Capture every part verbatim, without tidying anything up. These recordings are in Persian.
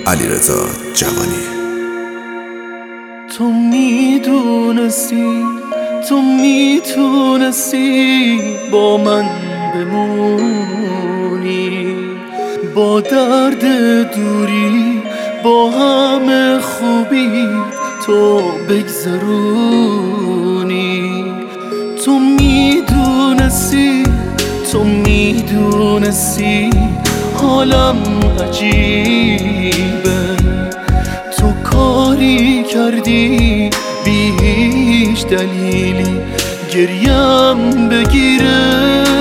علیرضا جوانی. تو میدونستی، تو میتونستی با من بمونی، با درد دوری با همه خوبی تو بگذرونی. تو میدونستی، تو میدونستی حالم عجیبه، تو کاری کردی بی هیچ دلیلی گریم بگیره.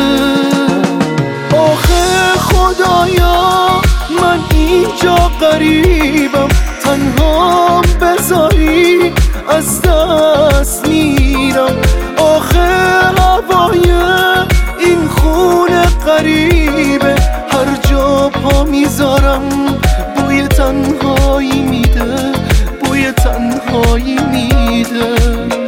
آخه خدایا من اینجا غریبم، تنهام بذاری از دست میرم. آخه هوای این خونه غریبه، هر جا پا میذارم بوی تنهایی میده، بوی تنهایی میده.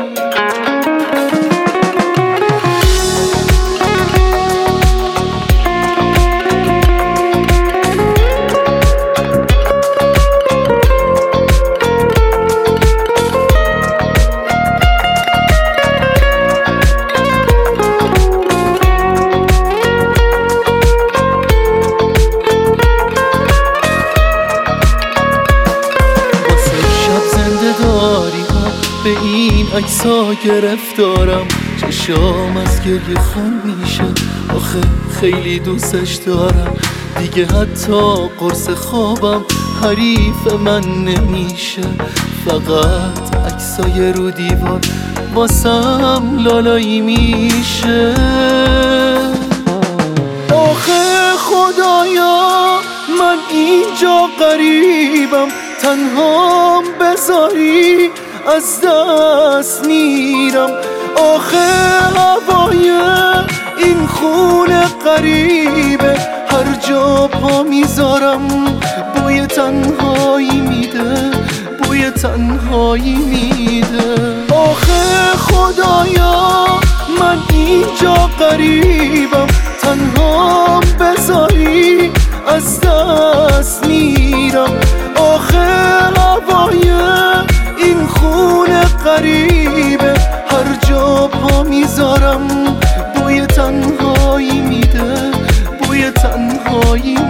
به این عکس‌ها گرفتارم، چشام از گریه خون میشه. آخه خیلی دوستش دارم، دیگه حتی قرص خوابم حریف من نمیشه. فقط عکسای رو دیوار واسم لالایی میشه. آخه خدایا من اینجا غریبم، تنهام بذاری از دست میرم. آخه هوای این خونه غریبه، هر جا پا میذارم بوی تنهایی میده، بوی تنهایی میده. آخه خدایا من اینجا غریبم، تنهام بذاری از دست میرم. آخه هوای این خونه غریبه، هر جا پا میذارم بوی تنهایی میده، بوی تنهایی